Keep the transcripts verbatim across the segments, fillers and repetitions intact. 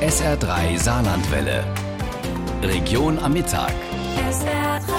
S R drei Saarlandwelle. Region am Mittag. S R drei.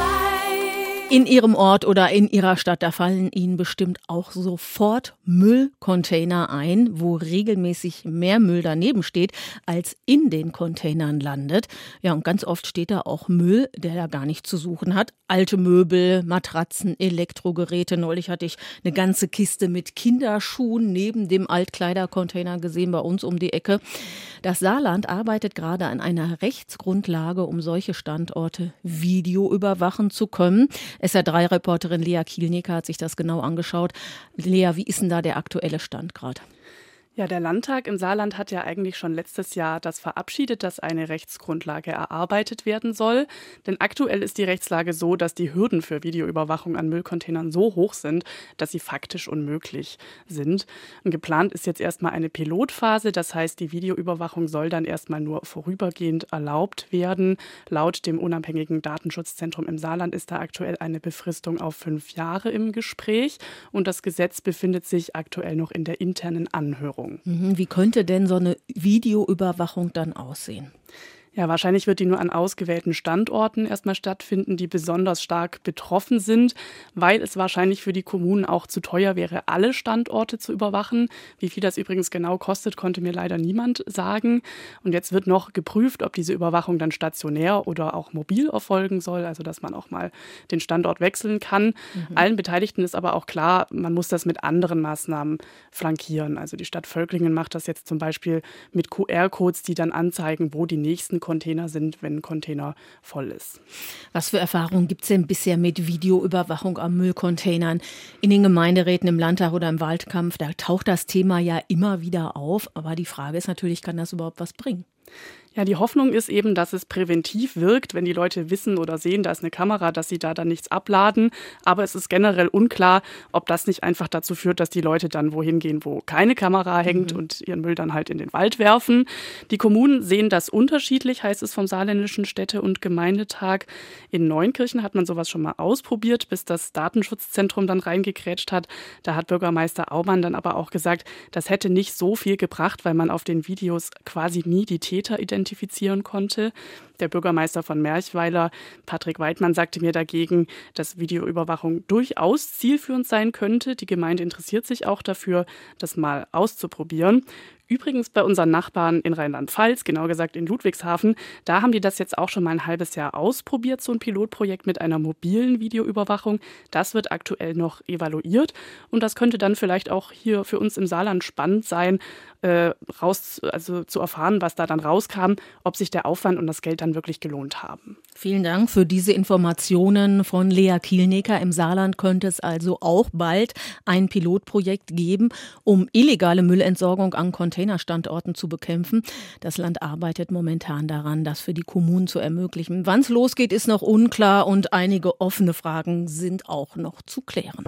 In Ihrem Ort oder in Ihrer Stadt, da fallen Ihnen bestimmt auch sofort Müllcontainer ein, wo regelmäßig mehr Müll daneben steht, als in den Containern landet. Ja, und ganz oft steht da auch Müll, der da gar nichts zu suchen hat. Alte Möbel, Matratzen, Elektrogeräte. Neulich hatte ich eine ganze Kiste mit Kinderschuhen neben dem Altkleidercontainer gesehen bei uns um die Ecke. Das Saarland arbeitet gerade an einer Rechtsgrundlage, um solche Standorte videoüberwachen zu können. S R drei Reporterin Lea Kielnecker hat sich das genau angeschaut. Lea, wie ist denn da der aktuelle Stand gerade? Ja, der Landtag im Saarland hat ja eigentlich schon letztes Jahr das verabschiedet, dass eine Rechtsgrundlage erarbeitet werden soll. Denn aktuell ist die Rechtslage so, dass die Hürden für Videoüberwachung an Müllcontainern so hoch sind, dass sie faktisch unmöglich sind. Und geplant ist jetzt erstmal eine Pilotphase. Das heißt, die Videoüberwachung soll dann erstmal nur vorübergehend erlaubt werden. Laut dem unabhängigen Datenschutzzentrum im Saarland ist da aktuell eine Befristung auf fünf Jahre im Gespräch. Und das Gesetz befindet sich aktuell noch in der internen Anhörung. Wie könnte denn so eine Videoüberwachung dann aussehen? Ja, wahrscheinlich wird die nur an ausgewählten Standorten erstmal stattfinden, die besonders stark betroffen sind, weil es wahrscheinlich für die Kommunen auch zu teuer wäre, alle Standorte zu überwachen. Wie viel das übrigens genau kostet, konnte mir leider niemand sagen. Und jetzt wird noch geprüft, ob diese Überwachung dann stationär oder auch mobil erfolgen soll, also dass man auch mal den Standort wechseln kann. Mhm. Allen Beteiligten ist aber auch klar, man muss das mit anderen Maßnahmen flankieren. Also die Stadt Völklingen macht das jetzt zum Beispiel mit Q R-Codes, die dann anzeigen, wo die nächsten Container sind, wenn ein Container voll ist. Was für Erfahrungen gibt es denn bisher mit Videoüberwachung am Müllcontainern? In den Gemeinderäten, im Landtag oder im Wahlkampf, da taucht das Thema ja immer wieder auf. Aber die Frage ist natürlich, kann das überhaupt was bringen? Ja, die Hoffnung ist eben, dass es präventiv wirkt, wenn die Leute wissen oder sehen, da ist eine Kamera, dass sie da dann nichts abladen. Aber es ist generell unklar, ob das nicht einfach dazu führt, dass die Leute dann wohin gehen, wo keine Kamera hängt mhm. und ihren Müll dann halt in den Wald werfen. Die Kommunen sehen das unterschiedlich, heißt es vom Saarländischen Städte- und Gemeindetag. In Neunkirchen hat man sowas schon mal ausprobiert, bis das Datenschutzzentrum dann reingekrätscht hat. Da hat Bürgermeister Aumann dann aber auch gesagt, das hätte nicht so viel gebracht, weil man auf den Videos quasi nie die Täter identifiziert identifizieren konnte. Der Bürgermeister von Merchweiler, Patrick Weidmann, sagte mir dagegen, dass Videoüberwachung durchaus zielführend sein könnte. Die Gemeinde interessiert sich auch dafür, das mal auszuprobieren. Übrigens bei unseren Nachbarn in Rheinland-Pfalz, genau gesagt in Ludwigshafen, da haben die das jetzt auch schon mal ein halbes Jahr ausprobiert, so ein Pilotprojekt mit einer mobilen Videoüberwachung. Das wird aktuell noch evaluiert und das könnte dann vielleicht auch hier für uns im Saarland spannend sein, äh, raus, also zu erfahren, was da dann rauskam, ob sich der Aufwand und das Geld dann wirklich gelohnt haben. Vielen Dank für diese Informationen von Lea Kielnecker. Im Saarland könnte es also auch bald ein Pilotprojekt geben, um illegale Müllentsorgung an Containerstandorten zu bekämpfen. Das Land arbeitet momentan daran, das für die Kommunen zu ermöglichen. Wann es losgeht, ist noch unklar und einige offene Fragen sind auch noch zu klären.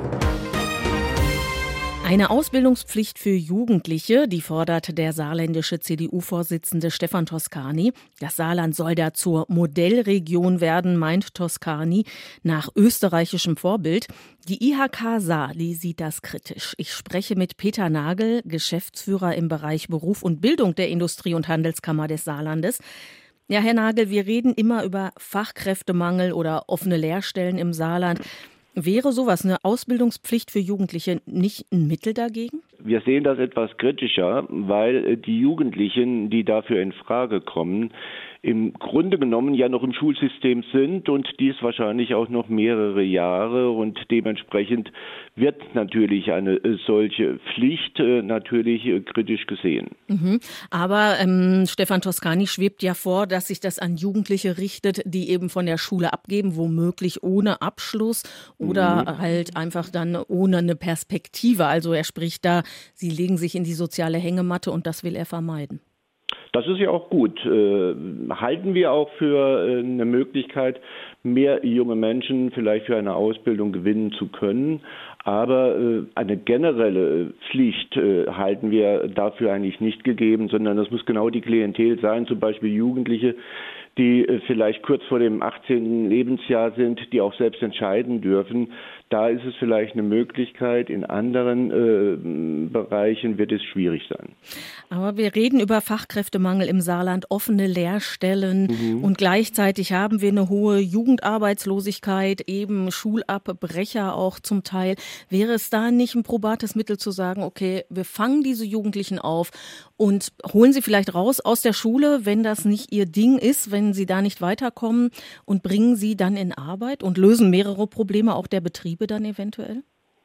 Eine Ausbildungspflicht für Jugendliche, die fordert der saarländische C D U-Vorsitzende Stefan Toscani. Das Saarland soll da zur Modellregion werden, meint Toscani, nach österreichischem Vorbild. Die I H K Saar, die sieht das kritisch. Ich spreche mit Peter Nagel, Geschäftsführer im Bereich Beruf und Bildung der Industrie- und Handelskammer des Saarlandes. Ja, Herr Nagel, wir reden immer über Fachkräftemangel oder offene Lehrstellen im Saarland. Wäre sowas, eine Ausbildungspflicht für Jugendliche, nicht ein Mittel dagegen? Wir sehen das etwas kritischer, weil die Jugendlichen, die dafür in Frage kommen, im Grunde genommen ja noch im Schulsystem sind und dies wahrscheinlich auch noch mehrere Jahre und dementsprechend wird natürlich eine solche Pflicht äh, natürlich äh, kritisch gesehen. Mhm. Aber ähm, Stefan Toscani schwebt ja vor, dass sich das an Jugendliche richtet, die eben von der Schule abgeben, womöglich ohne Abschluss oder mhm. halt einfach dann ohne eine Perspektive. Also er spricht da, sie legen sich in die soziale Hängematte und das will er vermeiden. Das ist ja auch gut. Äh, halten wir auch für äh, eine Möglichkeit, mehr junge Menschen vielleicht für eine Ausbildung gewinnen zu können. Aber äh, eine generelle Pflicht äh, halten wir dafür eigentlich nicht gegeben, sondern das muss genau die Klientel sein, zum Beispiel Jugendliche, die äh, vielleicht kurz vor dem achtzehnten Lebensjahr sind, die auch selbst entscheiden dürfen. Da ist es vielleicht eine Möglichkeit, in anderen äh, Bereichen wird es schwierig sein. Aber wir reden über Fachkräftemangel im Saarland, offene Lehrstellen mhm. und gleichzeitig haben wir eine hohe Jugendarbeitslosigkeit, eben Schulabbrecher auch zum Teil. Wäre es da nicht ein probates Mittel zu sagen, okay, wir fangen diese Jugendlichen auf und holen sie vielleicht raus aus der Schule, wenn das nicht ihr Ding ist, wenn sie da nicht weiterkommen und bringen sie dann in Arbeit und lösen mehrere Probleme auch der Betriebe dann eventuell?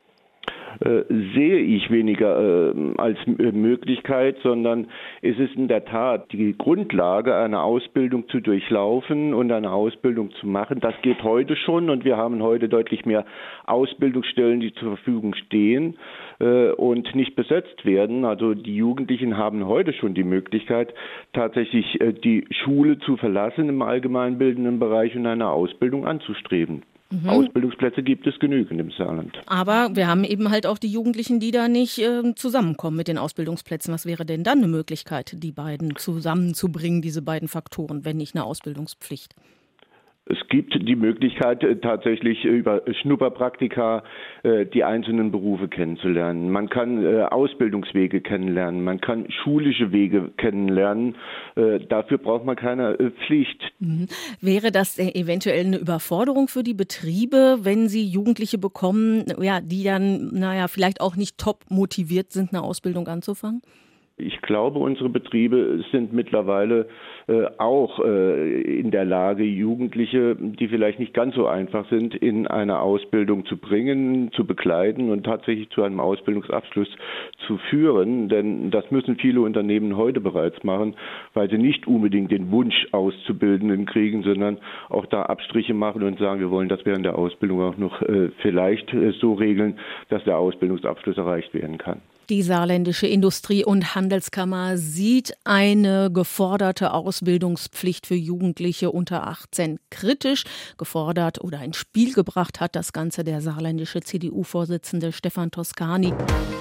Äh, sehe ich weniger äh, als äh, Möglichkeit, sondern es ist in der Tat die Grundlage, eine Ausbildung zu durchlaufen und eine Ausbildung zu machen. Das geht heute schon und wir haben heute deutlich mehr Ausbildungsstellen, die zur Verfügung stehen äh, und nicht besetzt werden. Also die Jugendlichen haben heute schon die Möglichkeit, tatsächlich äh, die Schule zu verlassen im allgemeinbildenden Bereich und eine Ausbildung anzustreben. Mhm. Ausbildungsplätze gibt es genügend im Saarland. Aber wir haben eben halt auch die Jugendlichen, die da nicht äh, zusammenkommen mit den Ausbildungsplätzen. Was wäre denn dann eine Möglichkeit, die beiden zusammenzubringen, diese beiden Faktoren, wenn nicht eine Ausbildungspflicht? Es gibt die Möglichkeit, tatsächlich über Schnupperpraktika die einzelnen Berufe kennenzulernen. Man kann Ausbildungswege kennenlernen, man kann schulische Wege kennenlernen. Dafür braucht man keine Pflicht. Mhm. Wäre das eventuell eine Überforderung für die Betriebe, wenn sie Jugendliche bekommen, ja, die dann, naja, vielleicht auch nicht top motiviert sind, eine Ausbildung anzufangen? Ich glaube, unsere Betriebe sind mittlerweile äh, auch äh, in der Lage, Jugendliche, die vielleicht nicht ganz so einfach sind, in eine Ausbildung zu bringen, zu begleiten und tatsächlich zu einem Ausbildungsabschluss zu führen. Denn das müssen viele Unternehmen heute bereits machen, weil sie nicht unbedingt den Wunsch Auszubildenden kriegen, sondern auch da Abstriche machen und sagen, wir wollen das während der Ausbildung auch noch äh, vielleicht äh, so regeln, dass der Ausbildungsabschluss erreicht werden kann. Die Saarländische Industrie- und Handelskammer sieht eine geforderte Ausbildungspflicht für Jugendliche unter achtzehn kritisch. Gefordert oder ins Spiel gebracht hat das Ganze der saarländische C D U-Vorsitzende Stefan Toscani.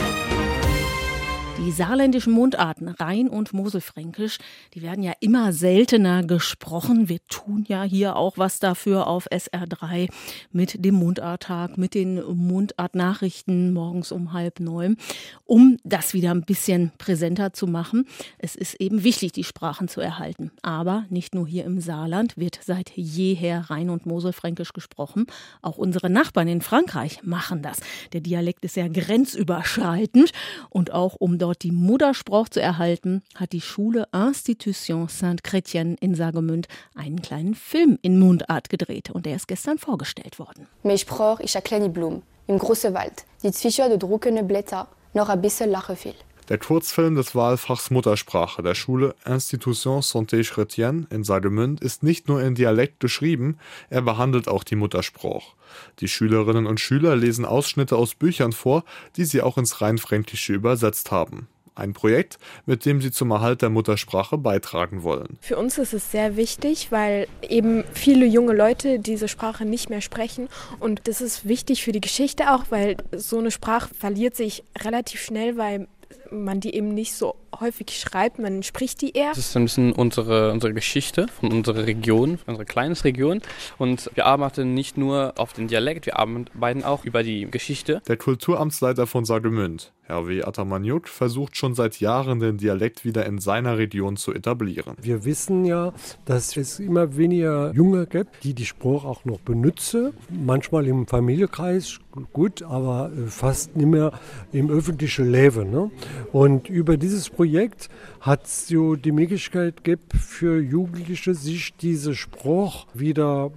Die saarländischen Mundarten Rhein- und Moselfränkisch, die werden ja immer seltener gesprochen. Wir tun ja hier auch was dafür auf S R drei mit dem Mundarttag, mit den Mundartnachrichten morgens um halb neun, um das wieder ein bisschen präsenter zu machen. Es ist eben wichtig, die Sprachen zu erhalten. Aber nicht nur hier im Saarland wird seit jeher Rhein- und Moselfränkisch gesprochen. Auch unsere Nachbarn in Frankreich machen das. Der Dialekt ist ja grenzüberschreitend und auch um dort die Muttersprache zu erhalten, hat die Schule Institution Sainte-Chrétienne in Saargemünd einen kleinen Film in Mundart gedreht und der ist gestern vorgestellt worden. Meine Sprache ist eine kleine Blume im großen Wald, die zwischen den druckenden Blättern noch ein bisschen lachen will. Der Kurzfilm des Wahlfachs Muttersprache der Schule Institution Sainte-Chrétienne in Saargemünd ist nicht nur in Dialekt geschrieben, er behandelt auch die Muttersprache. Die Schülerinnen und Schüler lesen Ausschnitte aus Büchern vor, die sie auch ins Rheinfränkische übersetzt haben. Ein Projekt, mit dem sie zum Erhalt der Muttersprache beitragen wollen. Für uns ist es sehr wichtig, weil eben viele junge Leute diese Sprache nicht mehr sprechen. Und das ist wichtig für die Geschichte auch, weil so eine Sprache verliert sich relativ schnell, weil man die eben nicht so häufig schreibt, man spricht die eher. Das ist ein bisschen unsere, unsere Geschichte von unserer Region, unsere kleine Region. Und wir arbeiten nicht nur auf den Dialekt, wir arbeiten auch über die Geschichte. Der Kulturamtsleiter von Saargemünd, Herr W. Atamanjuk, versucht schon seit Jahren, den Dialekt wieder in seiner Region zu etablieren. Wir wissen ja, dass es immer weniger Junge gibt, die die Sprache auch noch benutzen. Manchmal im Familienkreis, gut, aber fast nicht mehr im öffentlichen Leben. Ne? Und über dieses Projekt hat es so die Möglichkeit gibt, für Jugendliche sich diese Sprache wieder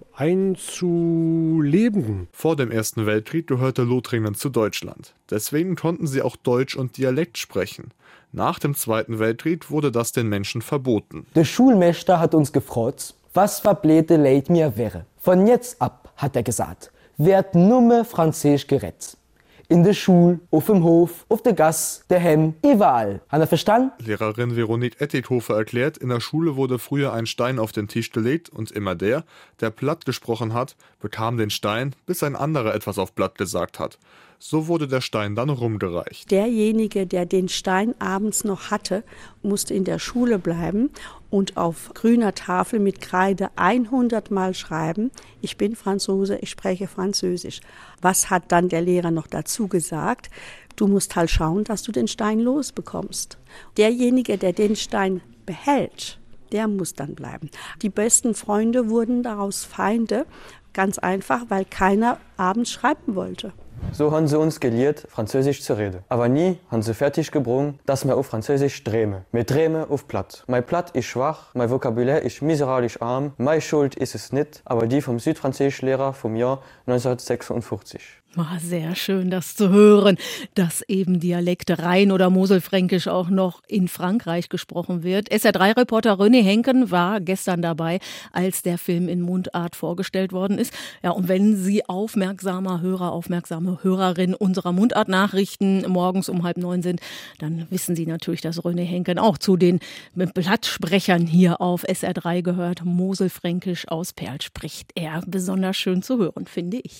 einzuleben. Vor dem Ersten Weltkrieg gehörte Lothringen zu Deutschland. Deswegen konnten sie auch Deutsch und Dialekt sprechen. Nach dem Zweiten Weltkrieg wurde das den Menschen verboten. Der Schulmeister hat uns gefragt, was verblete Leid mir wäre. Von jetzt ab, hat er gesagt, wird nur Französisch geredet. In der Schule, auf dem Hof, auf der Gasse, daheim, überall. Hat er verstanden? Lehrerin Veronique Ettighofer erklärt, in der Schule wurde früher ein Stein auf den Tisch gelegt und immer der, der platt gesprochen hat, bekam den Stein, bis ein anderer etwas auf platt gesagt hat. So wurde der Stein dann rumgereicht. Derjenige, der den Stein abends noch hatte, musste in der Schule bleiben und auf grüner Tafel mit Kreide hundert Mal schreiben: Ich bin Franzose, ich spreche Französisch. Was hat dann der Lehrer noch dazu gesagt? Du musst halt schauen, dass du den Stein losbekommst. Derjenige, der den Stein behält, der muss dann bleiben. Die besten Freunde wurden daraus Feinde, ganz einfach, weil keiner abends schreiben wollte. So haben sie uns gelehrt, Französisch zu reden. Aber nie haben sie fertig gebrungen, dass wir auf Französisch träumen. Wir träumen auf Platt. Mein Platt ist schwach, mein Vokabular ist miserabel arm. Meine Schuld ist es nicht, aber die vom Südfranzösischlehrer vom Jahr neunzehnhundertsechsundfünfzig. War sehr schön, das zu hören, dass eben Dialekte Rhein- oder Moselfränkisch auch noch in Frankreich gesprochen wird. S R drei Reporter René Henken war gestern dabei, als der Film in Mundart vorgestellt worden ist. Ja, und wenn Sie aufmerksamer Hörer, aufmerksame Hörerin unserer Mundart-Nachrichten morgens um halb neun sind, dann wissen Sie natürlich, dass René Henken auch zu den Blattsprechern hier auf S R drei gehört. Moselfränkisch aus Perl spricht er besonders schön zu hören, finde ich.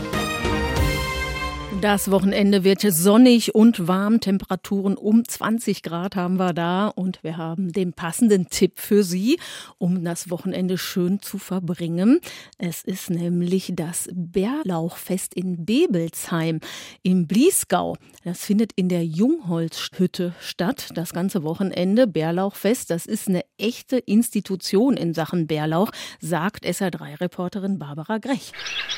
Das Wochenende wird sonnig und warm. Temperaturen um zwanzig Grad haben wir da. Und wir haben den passenden Tipp für Sie, um das Wochenende schön zu verbringen. Es ist nämlich das Bärlauchfest in Bebelsheim im Bliesgau. Das findet in der Jungholzhütte statt, das ganze Wochenende. Bärlauchfest, das ist eine echte Institution in Sachen Bärlauch, sagt S R drei Reporterin Barbara Grech.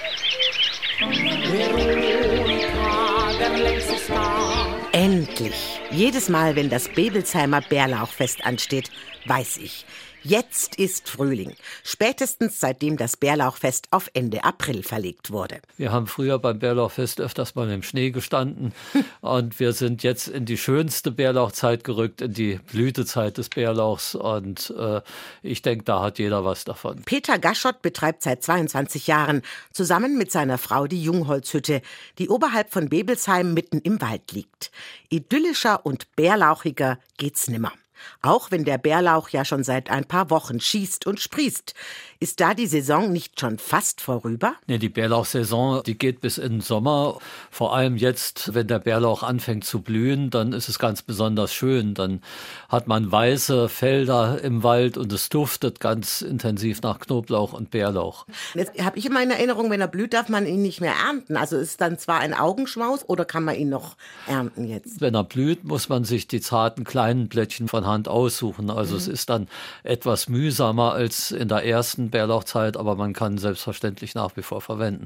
Endlich! Jedes Mal, wenn das Bebelsheimer Bärlauchfest ansteht, weiß ich, jetzt ist Frühling. Spätestens seitdem das Bärlauchfest auf Ende April verlegt wurde. Wir haben früher beim Bärlauchfest öfters mal im Schnee gestanden und wir sind jetzt in die schönste Bärlauchzeit gerückt, in die Blütezeit des Bärlauchs und äh, ich denke, da hat jeder was davon. Peter Gaschott betreibt seit zweiundzwanzig Jahren zusammen mit seiner Frau die Jungholzhütte, die oberhalb von Bebelsheim mitten im Wald liegt. Idyllischer und bärlauchiger geht's nimmer. Auch wenn der Bärlauch ja schon seit ein paar Wochen schießt und sprießt. Ist da die Saison nicht schon fast vorüber? Nee, die Bärlauchsaison, die geht bis in den Sommer. Vor allem jetzt, wenn der Bärlauch anfängt zu blühen, dann ist es ganz besonders schön. Dann hat man weiße Felder im Wald und es duftet ganz intensiv nach Knoblauch und Bärlauch. Jetzt habe ich immer in Erinnerung, wenn er blüht, darf man ihn nicht mehr ernten. Also ist dann zwar ein Augenschmaus oder kann man ihn noch ernten jetzt? Wenn er blüht, muss man sich die zarten kleinen Blättchen von Hand aussuchen. Also mhm. es ist dann etwas mühsamer als in der ersten Bärlauchzeit, aber man kann selbstverständlich nach wie vor verwenden.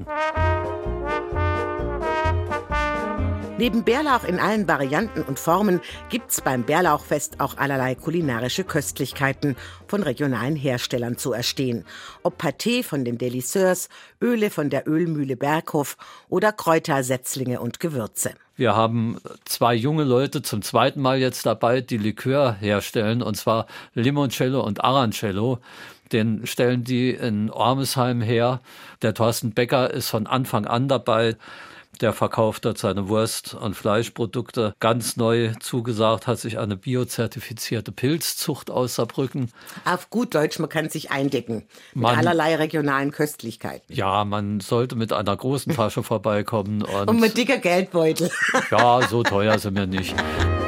Neben Bärlauch in allen Varianten und Formen gibt's beim Bärlauchfest auch allerlei kulinarische Köstlichkeiten von regionalen Herstellern zu erstehen. Ob Pâté von den Delisseurs, Öle von der Ölmühle Berghof oder Kräuter, Setzlinge und Gewürze. Wir haben zwei junge Leute zum zweiten Mal jetzt dabei, die Likör herstellen, und zwar Limoncello und Arancello. Den stellen die in Ormesheim her. Der Thorsten Becker ist von Anfang an dabei. Der verkauft dort seine Wurst- und Fleischprodukte. Ganz neu zugesagt hat sich eine biozertifizierte Pilzzucht aus Saarbrücken. Auf gut Deutsch, man kann sich eindecken mit man, allerlei regionalen Köstlichkeiten. Ja, man sollte mit einer großen Tasche vorbeikommen. Und, und mit dicker Geldbeutel. Ja, so teuer sind wir nicht.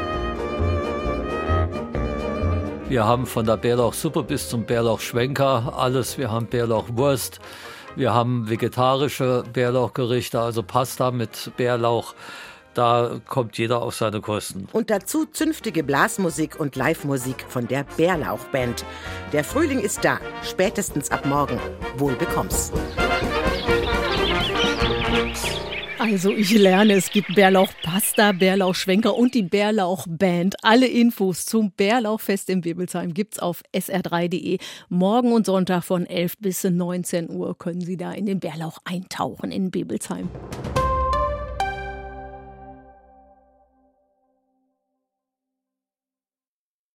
Wir haben von der Bärlauchsuppe bis zum Bärlauchschwenker alles. Wir haben Bärlauchwurst. Wir haben vegetarische Bärlauchgerichte, also Pasta mit Bärlauch. Da kommt jeder auf seine Kosten. Und dazu zünftige Blasmusik und Live-Musik von der Bärlauchband. Der Frühling ist da, spätestens ab morgen. Wohl bekomm's. Also ich lerne, es gibt Bärlauchpasta, Bärlauchschwenker und die Bärlauchband. Alle Infos zum Bärlauchfest in Bebelsheim gibt's auf S R drei Punkt de. Morgen und Sonntag von elf bis neunzehn Uhr können Sie da in den Bärlauch eintauchen in Bebelsheim.